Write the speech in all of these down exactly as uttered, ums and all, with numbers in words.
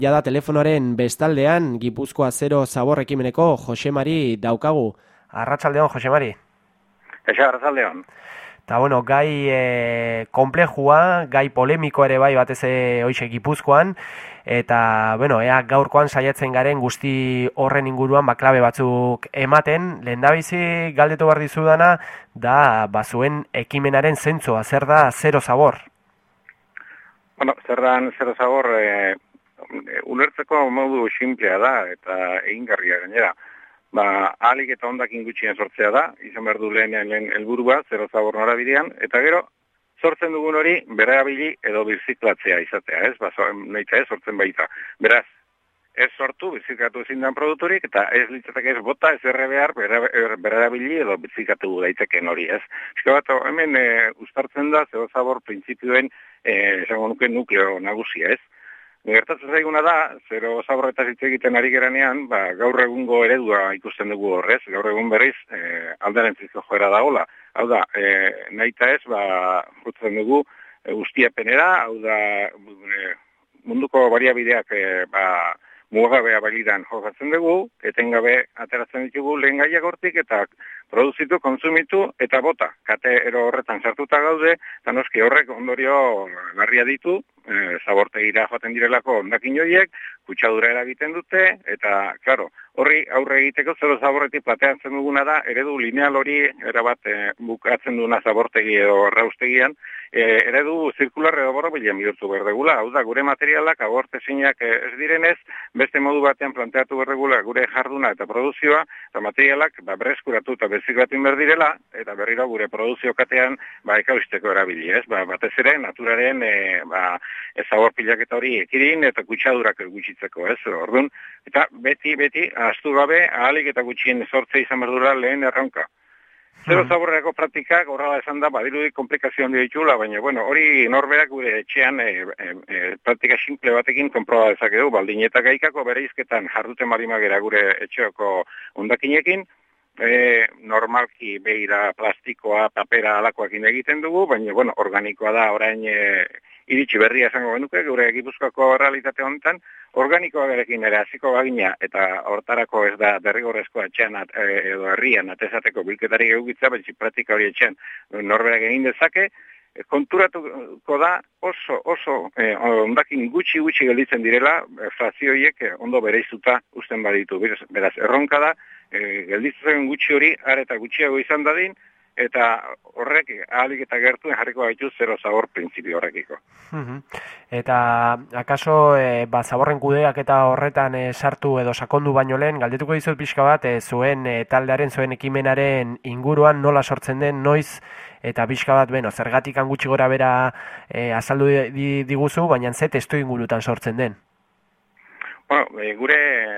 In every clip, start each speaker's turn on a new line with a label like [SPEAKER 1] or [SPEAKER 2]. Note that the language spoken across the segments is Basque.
[SPEAKER 1] Ja da telefonoaren bestaldean Gipuzkoa Zero Zabor ekimeneko Josemari daukagu. Arratsaldeon, Josemari.
[SPEAKER 2] Eza, arratsaldeon.
[SPEAKER 1] Eta, bueno, gai e, komplejua, gai polemiko ere bai batez hoxe Gipuzkoan, eta, bueno, ea gaurkoan saiatzen garen guzti horren inguruan ba, klabe batzuk ematen. Lehendabizi galdetu behar dizudana, da, ba, zuen ekimenaren zentzua, zer da Zero Zabor?
[SPEAKER 2] Bueno, zerran Zero Zabor, e, ulertzeko modu simplea da, eta egingarria gainera. Ba, ahalik eta hondakin gutxien sortzea da, izan behar du lehen lehen helburua, Zero Zabor norabidean, eta gero, sortzen dugun hori, berabili edo birziklatzea izatea, ez? Ba, nahita ez, sortzen baita. Beraz, ez sortu, birziklatu ezin den produkturik, eta ez litzateke ez bota, ez erre behar, berabili edo birziklatu daiteken hori, ez? Eska bat, hemen e, ustartzen da, Zero Zabor printzipioen, e, esango nuke nukleo nagusia, ez? Gertatzen zaiguna da, Zero Zaborretaz hitz egiten ari geranean, ba, gaur egungo eredua ikusten dugu horrez, gaur egun berriz e, alderantzizko joera dagoela. Hau da, e, nahita ez, ba, jutzen dugu e, ustiapenera, hau da, e, munduko bariabideak e, ba, mugagabea balidan jokatzen dugu, etengabe ateratzen ditugu lehen gaiak hortik, eta produzitu, konsumitu, eta bota. Kate ero horretan sartuta gaude, eta noski horrek ondorio garria ditu, e, zabortegira joaten direlako hondakin horiek, kutsadura eragiten dute, eta, klaro, horri aurre egiteko Zero Zaborretik plateatzen duguna da, eredu lineal hori, erabat e, bukatzen duguna zabortegi edo erraustegian, e, eredu zirkular edo borobilean bihurtu behar degula. Hau da, gure materialak abortezinak ez direnez, beste modu batean planteatu behar degula gure jarduna eta produzioa, eta materialak ba, berreskuratu eta berziklatu behar direla, eta berriro gure produzio katean ba, ekausteko erabili, ez? Ba, batez ere, naturaren e, ba, zabor pilaketa hori ekidin eta kutsadurak gutxitzeko, ez? Orduan, eta beti, beti, ahaztu gabe, ahalik eta gutxien sortze izan berdura lehen erronka. Zero Zaborreko praktikak horrela esan da, badirudi komplikazio handi ditula, baina, bueno, hori norberak gure etxean e, e, e, praktika simple batekin konproba dezakegu, baldin eta gaikako bere izketan jarduten marimagera gure etxeoko hondakinekin, e, normalki beira plastikoa, papera alakoakin egiten dugu, baina, bueno, organikoa da orain e, iritsi berria esango genuke, gure Gipuzkoako realitate honetan, organikoa gerekin ere hasiko bagina, eta hortarako ez da derrigorrezkoa etxean at, e, edo herrian atezateko bilketari egukitza, betxi praktika hori etxean norberak egin dezake, e, konturatuko da oso, oso e, ondakin gutxi gutxi gelditzen direla, e, frazioiek e, ondo bereizuta usten baditu. Beraz, beraz erronka da, e, gelditzen gutxi hori, are eta gutxiago izan dadin, eta horrek ahalik eta gertuen jarriko baitu Zero Zabor printzipio horrekiko.
[SPEAKER 1] Eta akaso e, ba, zaborren kudeak eta horretan e, sartu edo sakondu baino lehen, galdetuko dizut pixka bat e, zuen e, taldearen, zuen ekimenaren inguruan nola sortzen den, noiz, eta pixka bat, bueno, zergatik gutxi gora bera e, azaldu di, diguzu, baina ze testu ingurutan sortzen den.
[SPEAKER 2] Bueno, e, gure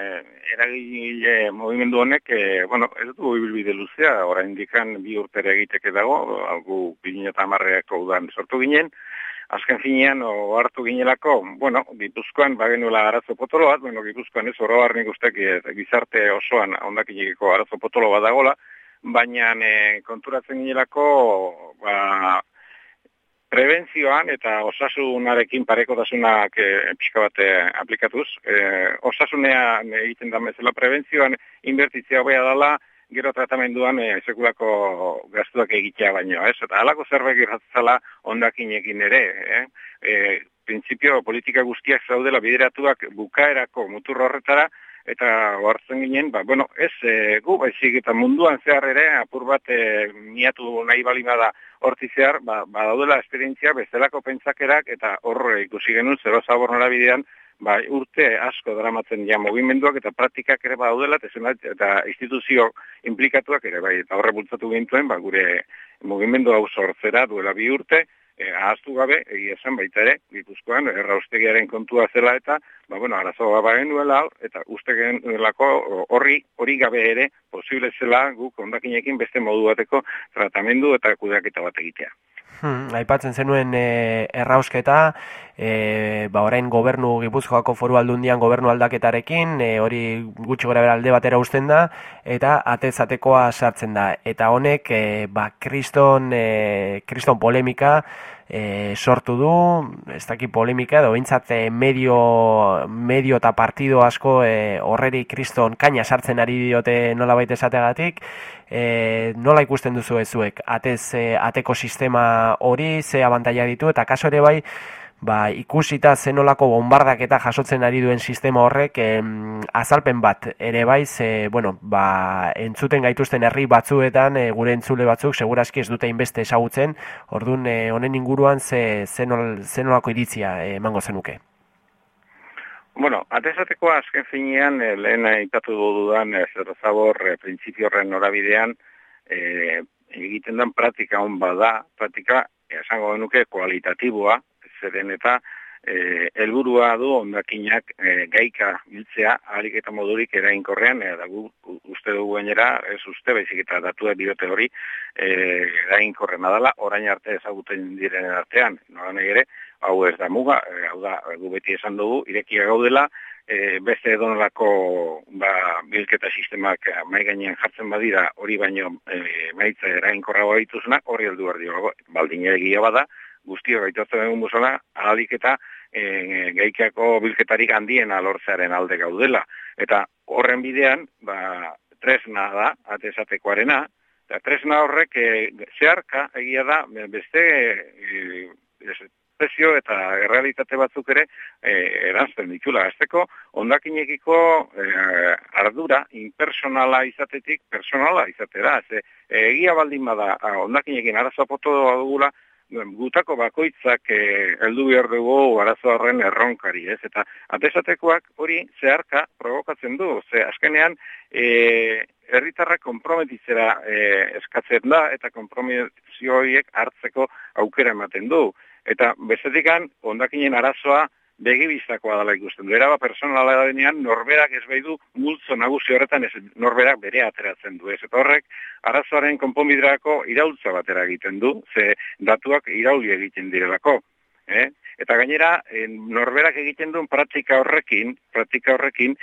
[SPEAKER 2] eragile movimendu honek, e, bueno, ez du ibilbide luzea, orain dikan bi urtere egiteke dago, gu bi mila hamareko udan sortu ginen, azken finean hartu ginelako, bueno, Gipuzkoan bagenuela arazo potolo bat, bueno, Gipuzkoan ez oro harnik ustek gizarte osoan hondakineko arazo potolo bat dagola, baina e, konturatzen ginelako, ba, prebentzioan eta osasunarekin parekotasunak e, pixka bat e, aplikatuz. E, osasunean egiten da bezala prebentzioan inbertitzea hobea dela, gero tratamenduan e, sekulako gastuak egitea baino, ez? Eta halako zerbait gertatzela hondakinekin ere, eh? E, printzipio politika guztiak zaudela bideratuak bukaerako mutur horretara, eta hartzen ginen, ba, bueno, ez e, gu, baizik eta munduan zehar ere, apur bat e, miatu nahi balimada horti zehar, ba, ba daudela esperientzia bezalako pentsakerak, eta hor ikusi genuen Zero Zabor norabidean, ba, urte asko dramatzen ja mugimenduak eta praktikak ere badaudela, eta instituzio implikatuak ere, bai, eta horre bultzatu gintuen, ba, gure mugimendu hau sortzera duela bi urte, E, ahaztu gabe, egia esan baita ere, Gipuzkoan, erraustegiaren kontua zela eta, ba, bueno, arazoa bagenuela, eta uste genuelako horri, hori gabe ere, posible zela guk hondakinekin beste modu bateko tratamendu eta kudeaketa bat egitea.
[SPEAKER 1] Hmm, aipatzen zenuen e, errausketa, e, ba, orain gobernu Gipuzkoako Foru Aldundian gobernu aldaketarekin, e, hori gutxi gora bera alde batera uzten da, eta atezatekoa sartzen da. Eta honek, e, ba, kriston, e, kriston polemika e, sortu du, ez daki polemika edo behintzat e, medio, medio eta partido asko e, horreri kriston kaina sartzen ari diote nolabait esategatik. E, nola ikusten duzu ezuek, atez, e, ateko sistema hori, ze abantaila ditu, eta kaso ere bai, ba, ikusita zenolako bombardaketa jasotzen ari duen sistema horrek em, azalpen bat ere bai, ze, bueno, ba, entzuten gaituzten herri batzuetan, e, gure entzule batzuk, segurazki ez dute inbeste ezagutzen, orduan e, honen inguruan ze, zenol, zenolako iritzia e, emango zenuke.
[SPEAKER 2] Bueno, atezateko azken finean, eh, lehen aipatu dudan, eh, Zerrozabor eh, printzipio horren norabidean, eh, egiten den praktika hon bada, praktika, esango genuke, kualitatiboa, zeren eta eh, helburua du hondakinak eh, gaika biltzea, ahalik eta modurik erainkorrean, eh, da gu, uste dugu gainera, ez uste, baizik eta datuak diote hori, eh, erainkorrena dela, orain arte ezaguten direnen artean, nola nahi ere, hau ez da muga, eh, hau da, gu beti esan dugu, irekia gaudela, e, beste edonolako ba, bilketa sistemak mai gainean jartzen badira, hori baino e, maitza eraginkorragoa dituzunak, horri heldu behar dio, baldin egia bada, guztiok gaitatzen egun buzona, ahalik eta e, gaikako bilketarik handiena lortzearen alde gaudela. Eta horren bidean, ba, tresna da, atezatekoarena, eta tresna horrek e, zeharka egia da, beste e, prezio eta errealitate batzuk ere eh, eranzten ditula. Azteko, hondakinekiko eh, ardura impersonala izatetik personala izatera. Ze, egia baldin bada hondakinekin arazoa poto dugula, gutako bakoitzak eh, heldu behar dugu arazo horren erronkari, ez? Eta atesatekoak hori zeharka provokatzen du. Ze, azkenean, eh, herritarrak konprometitzera eh, eskatzen da, eta konpromisio horiek hartzeko aukera ematen du. Eta bezetikan, hondakinen arazoa begibistakoa dela ikusten du. Eraba personala denean, norberak ez behidu multzo nagusi horretan ez norberak bere ateratzen du. Ez eta horrek, arazoaren konponbiderako iraultza batera egiten du, ze datuak irauli egiten direlako. Eh? Eta gainera, norberak egiten duen praktika horrekin, praktika horrekin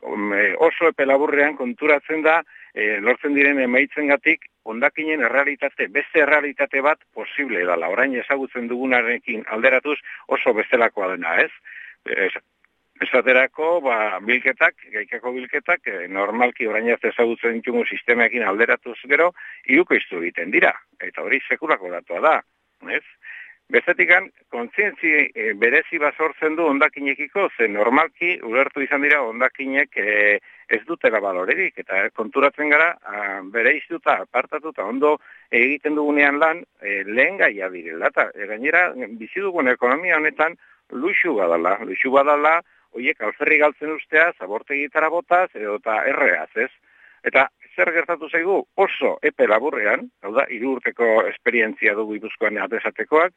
[SPEAKER 2] oso epe laburrean konturatzen da, e, lortzen diren emaitzengatik hondakinen errealitate, beste errealitate bat posible dela. Orain ezagutzen dugunarekin alderatuz oso bestelakoa dena, ez? Ez esaterako, ba, bilketak, gaikako bilketak, e, normalki orain arte ezagutzen ditugun sistemaekin alderatuz gero, hirukoiztu egiten dira. Eta hori sekulako datua da, ez? Bezetikan, kontzientzi e, berezi bazortzen du hondakinekiko, ze normalki ulertu izan dira hondakinek e, ez dutela balorerik, eta konturatzen gara, a, bere iztuta, apartatuta, ondo egiten dugunean lan, e, lehen gaia direla, eta e, gainera, bizi dugun ekonomia honetan, luxu badala, luxu badala, horiek alferri galtzen ustea, zabortegitara botaz, edo eta erreaz, ez? Eta zer gertatu zaigu oso epe laburrean, hau da, hiru urteko esperientzia dugu Gipuzkoan atesatekoak,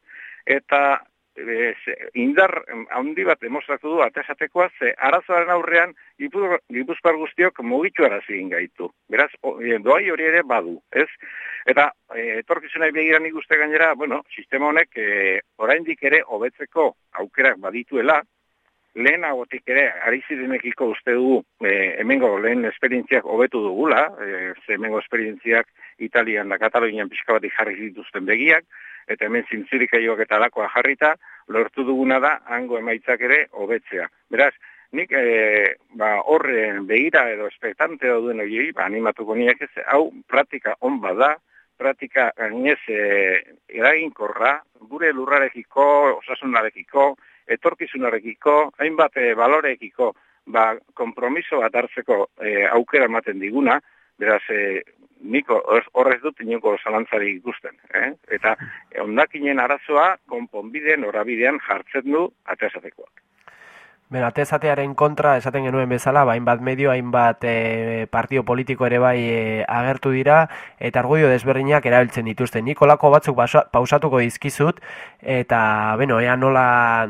[SPEAKER 2] eta e, indar handi bat demostratu du atesatekoa, ze arazoaren aurrean Gipuzkoar guztiok mugitu arazi gaitu. Beraz, doai hori ere badu, ez? Eta e, etorkizunai begiran ikuste gainera, bueno, sistema honek e, oraindik ere hobetzeko aukerak badituela, lehenagotik ere, ari zirenekiko uste dugu, e, hemengo lehen esperientziak hobetu dugula, e, ze hemengo esperientziak Italian da Katalunian pixka batik jarri dituzten begiak, eta hemen zintzirikaioak eta alakoa jarrita, lortu duguna da, hango emaitzak ere hobetzea. Beraz, nik e, ba, horren begira edo espektante dauduen hori, ba, animatuko niak ez, hau praktika on bada, praktika gainez e, eraginkorra, gure lurrarekiko, osasunarekiko, etorkizunarekiko, hainbat e, baloreekiko, ba, konpromiso bat hartzeko e, aukera ematen diguna, beraz, e, niko horrez dut inoko zalantzari ikusten. Eh? Eta hondakinen arazoa konponbide norabidean jartzen du atesatekoak.
[SPEAKER 1] Ben, atezatearen kontra, esaten genuen bezala, ba, hainbat medio, hainbat e, partio politiko ere bai e, agertu dira, eta argudio desberdinak erabiltzen dituzten. Nik olako batzuk baso, pausatuko dizkizut, eta, bueno, ea nola,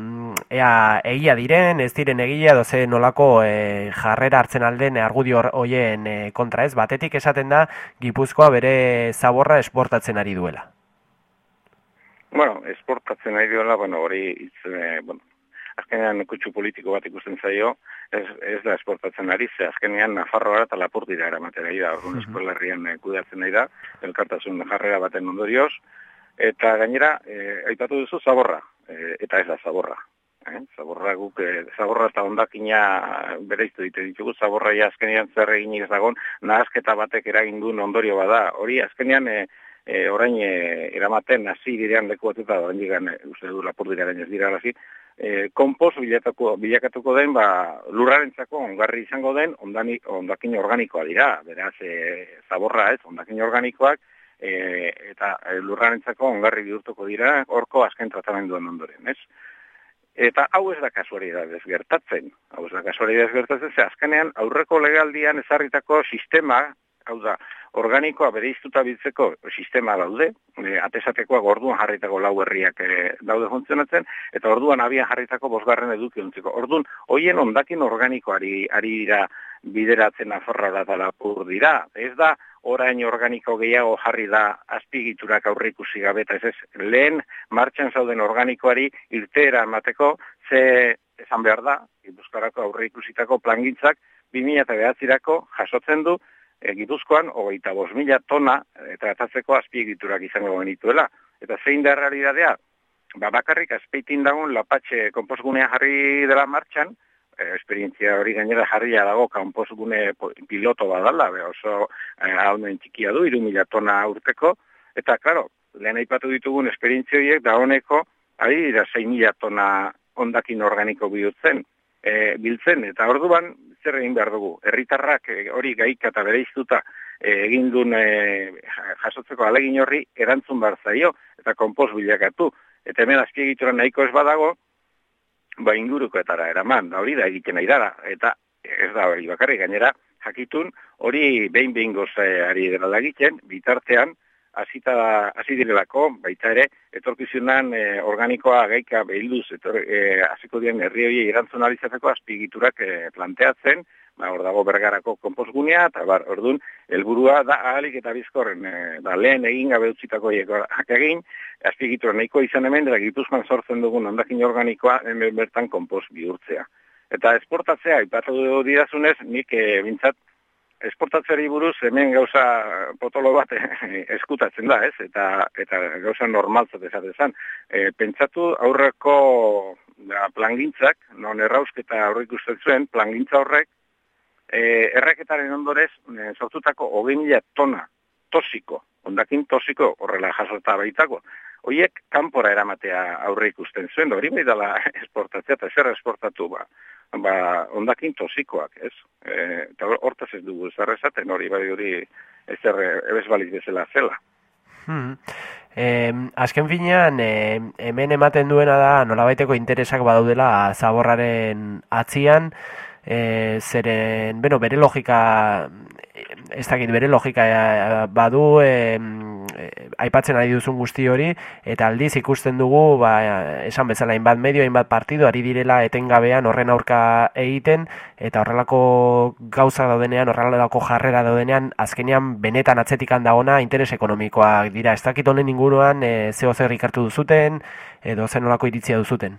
[SPEAKER 1] ea egia diren, ez diren egia, doze nolako e, jarrera hartzen alden argudio hoien e, kontra ez. Batetik esaten da, Gipuzkoa bere zaborra esportatzen ari duela.
[SPEAKER 2] Bueno, esportatzen ari duela, bueno, hori, itz, e, bueno, azkenean kutsu politiko bat ikusten zaio, ez, ez da esportatzen ari, ze azkenean Nafarroa eta Lapurdira eramatera da, orduan uh-huh. Eskolarrian kudeatzen nahi da, elkartasun jarrera baten ondorioz, Eta gainera, e, aipatu duzu zaborra, e, eta ez da zaborra. Eh? Zaborra guk, e, zaborra eta ondakina bereiztu dite ditugu, zaborra ja azkenean zer eginik ez dagoen, nahasketa batek eragin duen ondorio bada. Hori azkenean, e, e, orain e, eramaten hasi direan leku batuta, orain digan, e, uste du lapur dira ez dira hasi, e, kompos bilatuko, bilakatuko den, ba, lurrarentzako ongarri izango den, ondani, ondakin organikoa dira, beraz, e, zaborra ez, ondakin organikoak, e, eta e, lurrarentzako ongarri bihurtuko dira, horko azken tratamenduen ondoren, ez? Eta hau ez da kasualidadez gertatzen, hau ez da kasualidadez gertatzen, ze azkenean aurreko legaldian ezarritako sistema, hau da, organikoa bereiztuta biltzeko sistema daude, e, atesatekoak orduan jarritako lau herriak e, daude funtzionatzen, eta orduan abian jarritako bosgarren eduki ontzeko. Orduan, hoien ondakin organikoari ari dira bideratzen aforra da lapur dira. Ez da, orain organiko gehiago jarri da azpigiturak aurre ikusi gabe, eta ez ez, lehen martxan zauden organikoari irteera emateko, ze esan behar da, Gipuzkoarako aurre ikusitako plangintzak, bi mila bederatzirako jasotzen du, E, Gipuzkoan, hogeita bost mila tona e, tratatzeko azpiegiturak izango genituela. Eta zein da realidadea? Ba, bakarrik azpeitin dagoen lapatxe konpostgunea jarri dela martxan, e, esperientzia hori gainera jarria dago konpostgune piloto badala, be, oso e, haunen txikia du, hiru mila tona urteko, eta, klaro, lehen aipatu ditugun esperientzia horiek da honeko, ari dira sei mila tona ondakin organiko bihurtzen, e, biltzen, eta orduan, zer egin behar dugu. Herritarrak hori gaika eta bereiztuta e, egin duen e, jasotzeko alegin horri erantzun behar zaio eta konpost bilakatu. Eta hemen azpiegitura nahiko ez badago, ba ingurukoetara eraman, da hori da egiten nahi dara. Eta ez da hori bakarrik gainera, jakitun hori behin-behin gozari dela egiten, bitartean, hasita hasi direlako, baita ere, etorkizunan e, organikoa gaika behilduz, e, hasiko diren herri hori erantzun alizateko azpigiturak e, planteatzen, ba, hor dago Bergarako konpostgunea, eta bar, orduan, helburua da ahalik eta bizkorren, e, da lehen egin gabe utzitako horiek egin, azpigitura nahiko izan hemen, eta Gipuzkoan sortzen dugun hondakin organikoa hemen bertan konpost bihurtzea. Eta esportatzea, ipatu didazunez, nik e, bintzat, esportatzeari buruz hemen gauza potolo bat eskutatzen da, ez? Eta eta gauza normaltzat esatezan. E, pentsatu aurreko da, plangintzak, non errausketa aurre ikusten zuen, plangintza horrek, e, erreketaren ondorez e, sortutako hogei mila tona tosiko, ondakin tosiko horrela jasota baitako. Hoiek kanpora eramatea aurre ikusten zuen, hori bai dela esportatzea, eta zer esportatu ba. Ba, ondakin tosikoak, ez? E, eta hortaz ez dugu zer esaten hori, bai hori ezer ebez baliz bezala zela.
[SPEAKER 1] Hmm. E, azken finean, e, hemen ematen duena da nolabaiteko interesak badaudela zaborraren atzian, e, zeren, bueno, bere logika, ez dakit, bere logika e, badu, e, e, aipatzen ari duzun guzti hori, eta aldiz ikusten dugu, ba, esan bezala, hainbat medio, hainbat partido, ari direla etengabean horren aurka egiten, eta horrelako gauza daudenean, horrelako jarrera daudenean, azkenean benetan atzetikan dagona interes ekonomikoak dira. Ez dakit honen inguruan, e, zeo zer ikartu duzuten, edo zen nolako iritzia duzuten?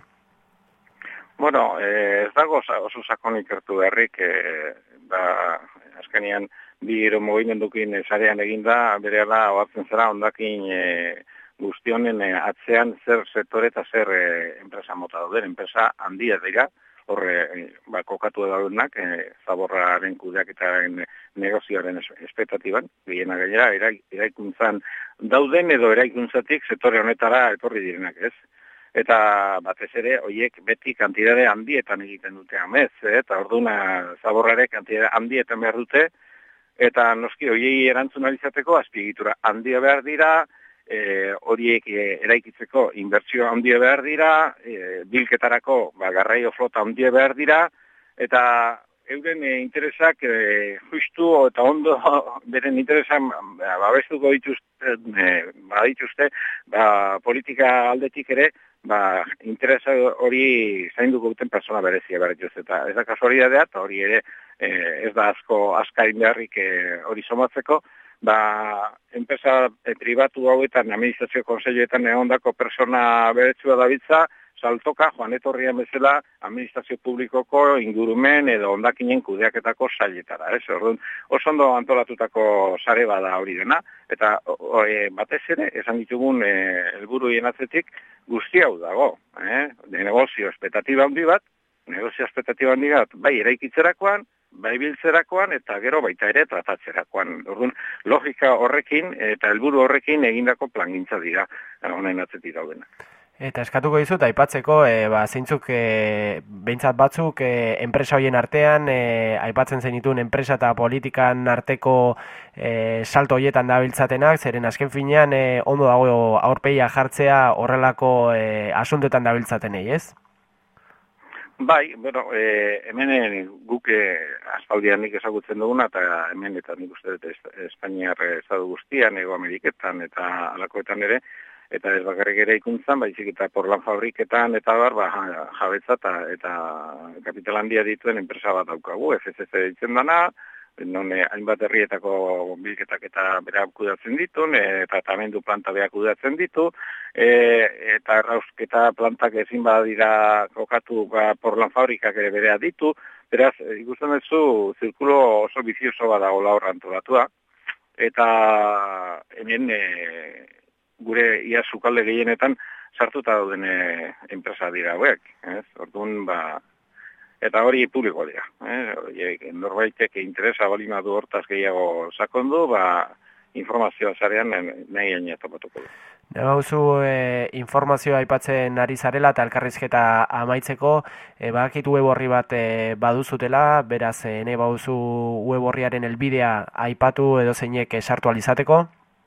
[SPEAKER 2] Bueno, eh, ez dago oso sakon ikertu beharrik, eh, da, azkenean, bi ero mugimendukin sarean eginda, berehala ohartzen zera ondakin e, guztionen e, atzean zer sektore eta zer e, enpresa mota dauden, enpresa handia dira, horre e, ba, kokatu daudenak, e, zaborraren kudeaketaren negozioaren espektatiban, gehiena gainera, eraikuntzan dauden edo eraikuntzatik sektore honetara etorri direnak, ez? Eta batez ere, horiek beti kantidade handietan egiten dute amez, eh? Eta orduna zaborrare kantidade handietan behar dute, eta noski horiei erantzun alizateko azpiegitura handia behar dira, e, horiek e, eraikitzeko inbertsio handia behar dira, e, bilketarako ba, garraio flota handia behar dira, eta euren e, interesak e, justu eta ondo beren interesan ba, babestuko dituzte, e, badituzte ba, politika aldetik ere, ba, interesa hori zainduko duten persona berezia behar dituzte. Eta ez da kasualidadea, eta hori ere e, ez da asko askain beharrik e, hori somatzeko, ba, enpresa e, pribatu hauetan, administrazio konseilloetan egondako persona beretsua dabiltza, saltoka joan etorrian bezala administrazio publikoko ingurumen edo hondakinen kudeaketako sailetara. Ez? Orduan, oso ondo antolatutako sare bada hori dena, eta o, e, batez ere, esan ditugun e, helburuen atzetik guzti hau dago. Eh? De negozio espetatiba handi bat, negozio espetatiba handi bat, bai eraikitzerakoan, bai biltzerakoan eta gero baita ere tratatzerakoan. Orduan, logika horrekin eta helburu horrekin egindako plangintza dira honen atzetik daudena.
[SPEAKER 1] Eta eskatuko dizut, aipatzeko, e, ba, zeintzuk, e, behintzat batzuk, e, enpresa hoien artean, e, aipatzen zenituen enpresa eta politikan arteko e, salto hoietan dabiltzatenak, zeren azken finean e, ondo dago aurpegia jartzea horrelako e, asuntoetan dabiltzatenei, ez?
[SPEAKER 2] Bai, bueno, e, hemen guk e, aspaldian nik ezagutzen duguna, eta hemen eta nik uste dut Espainiar estatu guztian, Ego Ameriketan eta alakoetan ere, eta ez bakarrik ere ikuntzan, baizik eta porlan fabriketan eta bar, ba, jabetza eta, eta kapital handia dituen enpresa bat daukagu, F C C ditzen dana, non hainbat herrietako bilketak eta bera kudatzen ditu, e, tratamendu planta beha kudatzen ditu, e, eta errausketa plantak ezin badira kokatu ba, porlan fabrikak ere berea ditu, beraz, ikusten duzu, zirkulo oso bizioso bada hola horra antolatua, eta hemen e, gure ia sukalde gehienetan sartuta dauden e, enpresa dira hauek, ez? Orduan, ba, eta hori publiko dira. Eh? Norbaitek interesa balima du hortaz gehiago sakondu, ba, informazioa zarean nahi gaina topatuko du.
[SPEAKER 1] Bauzu e, informazioa aipatzen ari zarela eta elkarrizketa amaitzeko, e, badakit web horri bat e, baduzutela, beraz e, nahi bauzu web horriaren helbidea aipatu edo zeinek sartu alizateko?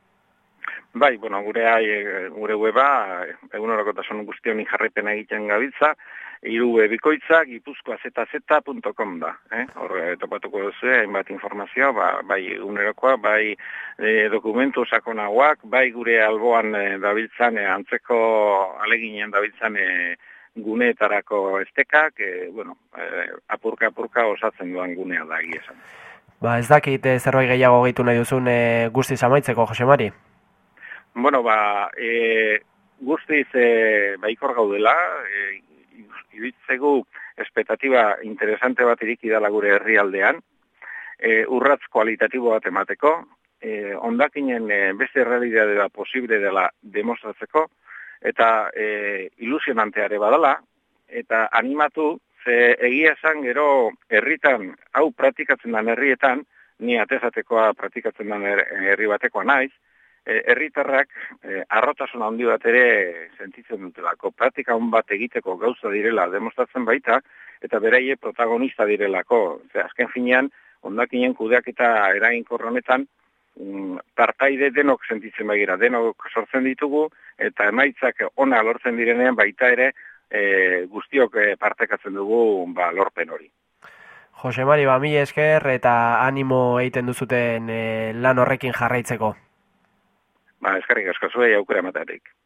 [SPEAKER 2] Bai, bueno, gure, gure weba, egunerokotasun guztion jarraipena egiten gabiltza, hiru bikoitza gipuzkoa zeta zeta punto com da. Eh? Hor topatuko duzu, hainbat informazioa, ba, bai egunerokoa, bai e, dokumentu sakonagoak, bai gure alboan e, dabiltzan, e, antzeko aleginen dabiltzan e, guneetarako estekak, e, bueno, e, apurka-apurka osatzen duan gunea da egia esan.
[SPEAKER 1] Ba, ez dakit e, zerbait gehiago gehitu nahi duzun e, guztiz amaitzeko, Jose Mari?
[SPEAKER 2] Bueno, ba, e, guztiz e, baikor gaudela, e, iritzegu espetatiba interesante bat iriki dela gure herrialdean, e, urratz kualitatibo bat emateko, e, ondakinen e, beste realidade da posible dela demostratzeko, eta e, ilusionanteare badala, eta animatu, ze egia esan gero herritan, hau praktikatzen den herrietan, ni atezatekoa praktikatzen den herri batekoa naiz, herritarrak e, arrotasun handi bat ere sentitzen dutelako. Praktika hon bat egiteko gauza direla demostratzen baita, eta beraie protagonista direlako. Ze, azken finean, hondakinen kudeak eta eraginkor honetan, mm, partaide denok sentitzen bagira, denok sortzen ditugu, eta emaitzak ona lortzen direnean baita ere e, guztiok e, partekatzen dugu ba, lorpen hori.
[SPEAKER 1] Jose Mari, ba, mila esker eta animo egiten duzuten e, lan horrekin jarraitzeko.
[SPEAKER 2] Ba, eskerrik asko zuei aukera emateatik.